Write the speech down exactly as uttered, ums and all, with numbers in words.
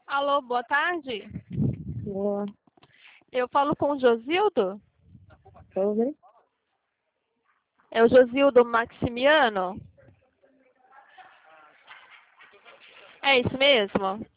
Alô, boa tarde. Boa. Eu falo com o Josildo? Sobre? É o Josildo Maximiano? É isso mesmo?